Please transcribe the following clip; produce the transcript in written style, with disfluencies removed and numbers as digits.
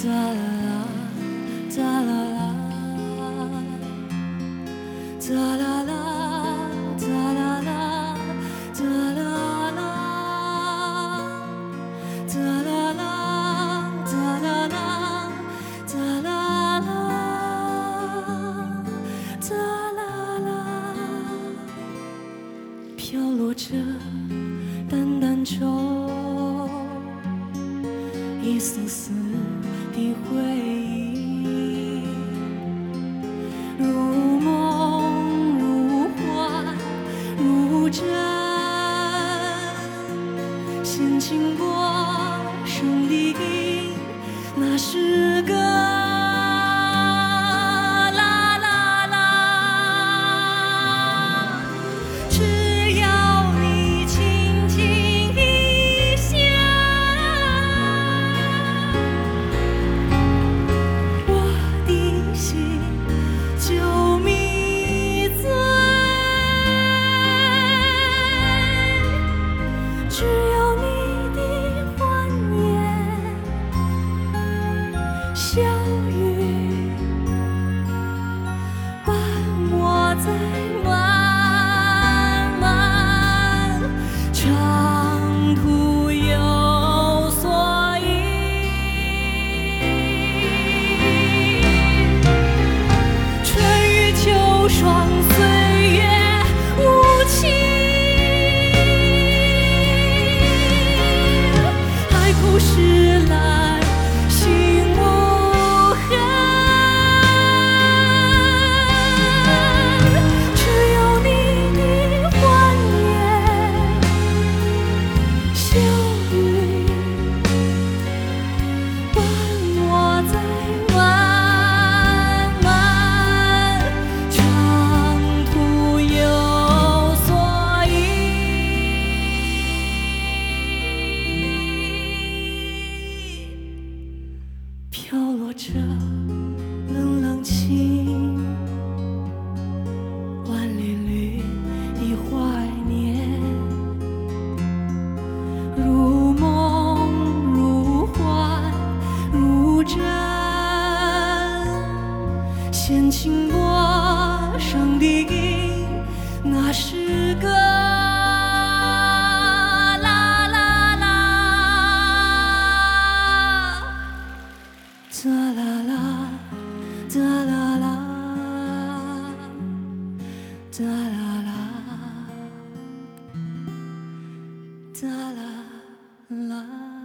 哒啦啦，哒啦啦，哒啦啦，哒啦啦，哒啦啦，哒啦啦，哒啦啦，哒啦啦，哒啦啦，飘落着淡淡愁，一丝丝的回忆，如梦如幻如真，先经过生的音，那是个啦啦啦，只要你轻轻一笑，我的心就迷醉，只有你的欢颜笑语伴我在漫漫长途有所依。春雨秋霜，岁月无情，海枯石烂，心无痕，只有你的欢颜笑语伴我在漫漫长途有所依。飘落着冷冷清，万缕缕的怀念，如梦如幻如真，先经过生的音，那是个啦啦啦，哒啦啦，哒啦啦，哒啦啦，哒啦啦。